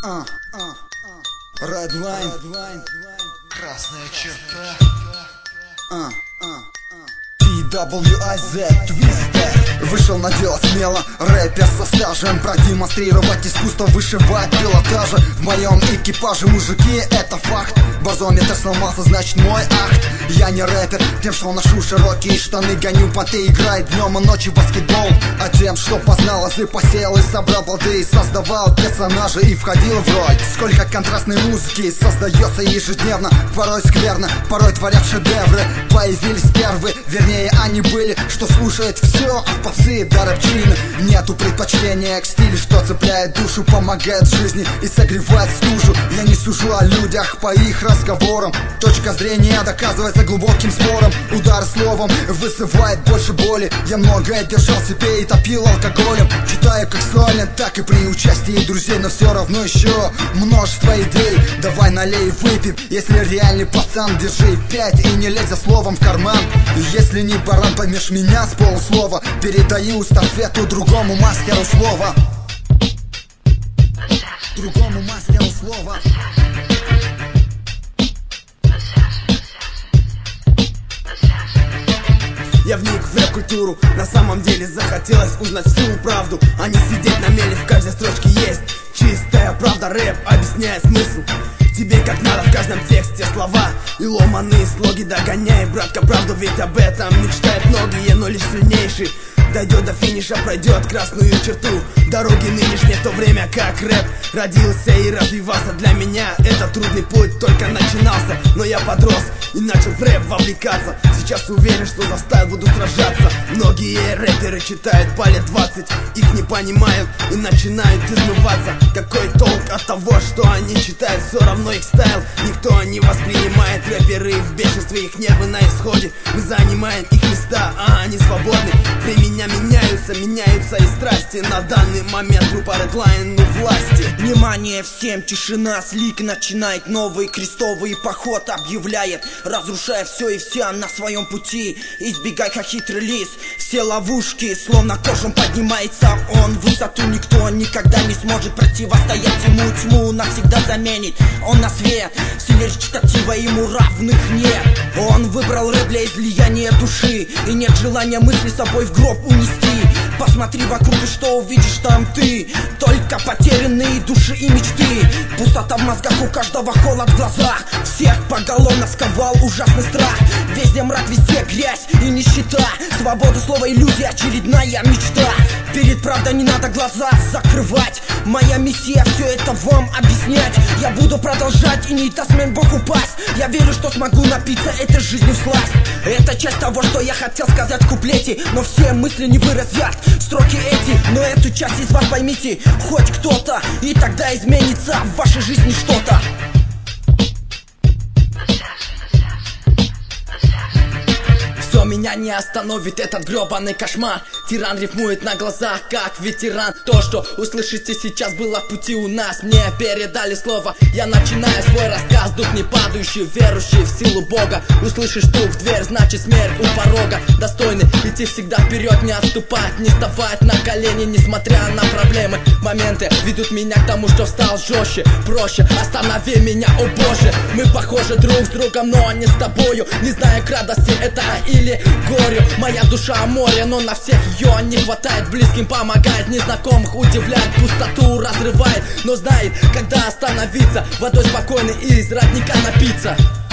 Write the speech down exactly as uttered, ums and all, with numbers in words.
Redline, красная черта. ти дабл ю ай зет, Twisted. Вышел на дело смело, рэпер со стажем, продемонстрировать искусство вышивать пилотажа. В моем экипаже мужики, это факт. Барзометр сломался, значит мой акт. Я не рэпер, тем, что ношу широкие штаны, гоню понты, играет днем и ночью баскетбол. А тем, что познал азы, посеял и собрал плоды, и создавал персонажа и входил в роль. Сколько контрастной музыки создается ежедневно, порой скверно, порой творят шедевры. Появились первые, вернее они были, что слушает все от попсы до рэпчины. Нету предпочтения к стилю, что цепляет душу, помогает в жизни и согревает стужу. Я не сужу о людях по их разговорам, точка зрения доказывается глубоким спором. Удар словом вызывает больше боли. Я многое держал в себе и топил алкоголем. Читаю как сольно, так и при участии друзей, но все равно еще множество идей. Давай налей, выпьем, если реальный пацан, держи пять и не лезь за словом в карман. И если не баран, поймешь меня с полуслова, передаю эстафету другому мастеру слова. Другому мастеру слова. Я вник в рэп-культуру, на самом деле захотелось узнать всю правду, а не сидеть на мели, в каждой строчке есть чистая правда. Рэп объясняет смысл тебе как надо, в каждом тексте слова и ломаные слоги. Догоняй, братка, правду, ведь об этом мечтают многие, но лишь сильнейший дойдет до финиша, пройдет красную черту дороги нынешней, в то время как рэп родился и развивался. Для меня это трудный путь только начинался, но я подрос и начал в рэп вовлекаться. Сейчас уверен, что заставил, буду сражаться. Многие рэперы читают по лет двадцать, их не понимают и начинают измываться. Какой толк от того, что они читают, все равно их стайл никто не воспринимает. Рэперы в бешенстве, их нервы на исходе, мы занимаем их места, а они свободны. Времена меняются, меняются и страсти. На данный момент группа Redline у власти. Внимание всем, тишина, слик начинает новый крестовый поход, объявляет, разрушая все и вся на своем пути. Избегай как хитрый лис, все ловушки, словно кожем поднимается он в высоту. Никто никогда не сможет противостоять ему, тьму навсегда заменит он на свет. В силе чтатива ему равных нет. Он выбрал рэп для излияния души, и нет желания мысли с собой в гроб унести. Посмотри вокруг, и что увидишь там ты? Только потерянные души и мечты. Пустота в мозгах, у каждого холод в глазах. Всех поголовно сковал ужасный страх. Везде мрак, везде грязь и нищета. Свобода слова, иллюзия, очередная мечта. Перед правдой не надо глаза закрывать. Моя миссия все это вам объяснять. Я буду продолжать и не даст мне Бог упасть. Я верю, что смогу напиться этой жизнью всласть. Это часть того, что я хотел сказать в куплете, но все мысли не выразят строки эти. Но эту часть из вас поймите хоть кто-то, и тогда изменится в вашей жизни что-то. Все меня не остановит этот гребаный кошмар. Тиран рифмует на глазах, как ветеран. То, что услышите сейчас, было в пути у нас. Мне передали слово, я начинаю свой рассказ. Дух не падающий, верующий в силу Бога. Услышишь стук в дверь, значит смерть у порога. Достойный идти всегда вперед, не отступать, не вставать на колени, несмотря на проблемы. Моменты ведут меня к тому, что стал жестче, проще. Останови меня, о боже. Мы похожи друг с другом, но не с тобою. Не знаю, к радости это или горю. Моя душа море, но на всех ее не хватает. Близким помогает, незнакомых удивляет, пустоту разрывает, но знает, когда остановиться, водой спокойной и из родника напиться.